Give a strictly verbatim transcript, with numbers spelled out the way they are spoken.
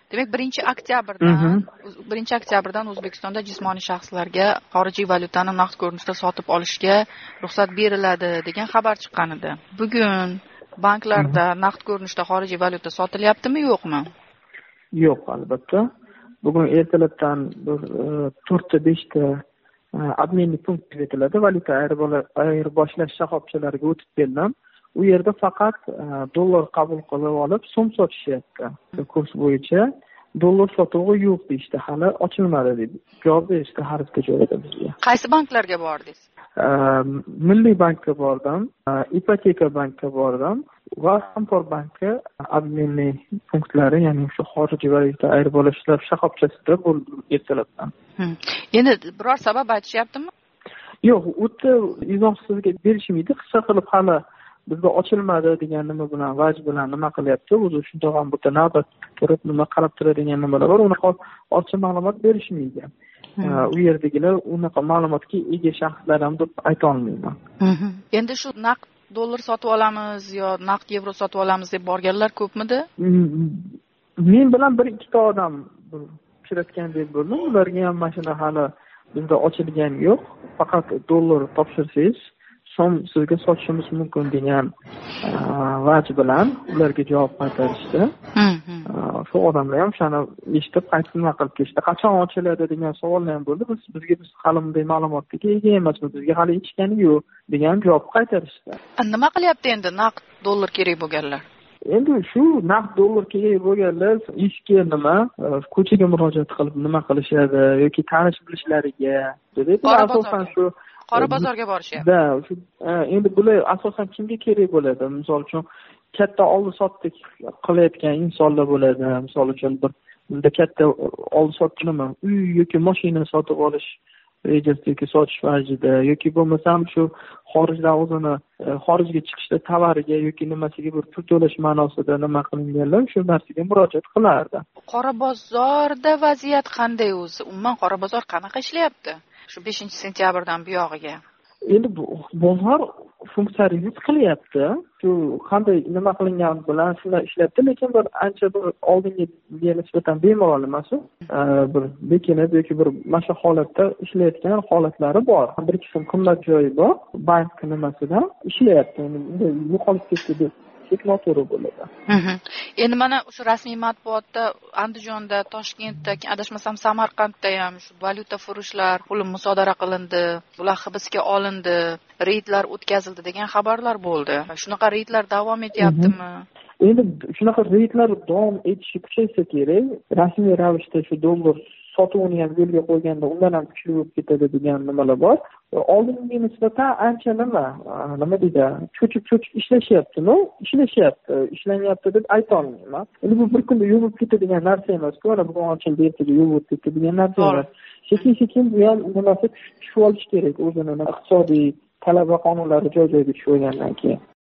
Demak, birinchi oktyabrdan birinchi oktyabrdan O'zbekistonda jismoniy shaxslarga xorijiy valyutani naqd ko'rinishda sotib olishga ruxsat beriladi degan xabar chiqqan edi. Bugun banklarda naqd ko'rinishda xorijiy valyuta sotilyaptimi, yo'qmi? Yo'q, albatta. Bugun ertalabdan bir to'rtta beshta обменный punkt etiladi. Valyuta ayirboshlash shoxobchalariga o'tib keldim. U yerda faqat dollar qabul qilib olib, so'm sotishyapti. Kurs bo'yicha dollar sotuvi yo'q deyishdi, hali ochilmadi deb javob berishdi har bitta joyda bizga. Qaysi banklarga bordingiz? Milliy bankka bordim, Ipoteka bankka bordim va Hamkor banki обменный punktlari, ya'ni shu xorijiy valyuta ayirboshlash shoxobchasida bo'ldi ertalabdan. Endi biror sabab aytishyaptimi? Yo'q, u yerda izoh sizga berishmaydi, qisqa qilib hali bizda ochilmadi degan nima bilan, vaj bilan nima qilyapti, o'zi shunda ham bu yerda navbat turib nima qarab turadigan nimalar bor, unaqa ochiq ma'lumot berishmaydi. U yerdagilar unaqa ma'lumotga ega shaxslar ham deb ayta olmayman. Endi shu naqd dollar sotib olamiz yo naqd yevro sotib olamiz deb borganlar ko'pmidi? Men bilan bir ikkita odam uchratgan deb bo'ldim. Ularga ham mashina hali bizda ochilgan yo'q. Faqat dollar topshirsangiz so'm sizga sotishimiz mumkin degan vaj bilan ularga javob qaytarishdi. Shu odamlar ham shuni eshitib qaytib nima qilib ketishdi. Qachon ochiladi degan savollar ham bo'ldi. Biz bizga biz hali bunday ma'lumotga ega emasmiz, bizga hali echkani yo'q degan javob qaytarishdi. Nima qilyapti endi naqd dollar kerak bo'lganlar? Endi shu naqd dollar kerak bo'lganlar ishga nima, ko'chaga murojaat qilib nima qilishadi yoki tanish bilishlariga dedi. Asosan shu qora bozorga borishyapti. Da, shu endi bular asosan kimga kerak bo'ladi? Misol uchun katta oldi-sotdi qilayotgan insonlar bo'ladi. Misol uchun bir bunda katta oldi-sotdi nima, uy yoki mashina sotib olish rejasida yoki sotish vajida yoki bo'lmasam shu xorijdan o'zini xorijga chiqishda tavariga yoki nimasiga bir pul to'lash ma'nosida nima qilinganlar shu narsaga murojaat qilardi. Qora bozorda vaziyat qanday o'zi? Umuman qora bozor qanaqa ishlayapti? Shu beshinchi sentyabrdan buyog'iga. Endi bu bozor funksiyasini qilyapti. Shu qanday nima qilingan bilan shunday ishlayapti, lekin bir ancha bir oldingiga nisbatan bemalol emas, bir bekinib yoki bir mana shu holatda ishlayotgan holatlari bor. Bir ikki so'm qimmat joyi bor, bank nimasida ishlayapti. Endi yo'qolib ketdi deb noto'g'ri bo'ladi. Endi mana shu rasmiy matbuotda Andijonda, Toshkentda, adashmasam Samarqandda ham shu valyuta furushlar pul musodara qilindi, ular hibsga olindi, reydlar o'tkazildi degan xabarlar bo'ldi. Shunaqa reydlar davom etyaptimi? Endi shunaqa reydlar davom etishi kuchaysa kerak. Rasmiy ravishda shu dollar sotuvini ham yo'lga qo'yganda undan ham kuchli bo'lib ketadi degan nimalar bor. Oldingi nisbatan ancha nima, nima deydi, cho'chib-cho'chib ishlashyapti-mi? Ishlashyapti, ishlanyapti deb ayta olmayman. Endi bu bir kunda yo'q bo'lib ketadigan narsa emas-ku, mana bugun ochildi, ertaga yo'q bo'lib ketdi degan narsa emas. Sekin-sekin bu ham nimasi tushib olish kerak o'zini iqtisodiy talab va qonunlari joy-joyiga tushib olgandan keyin.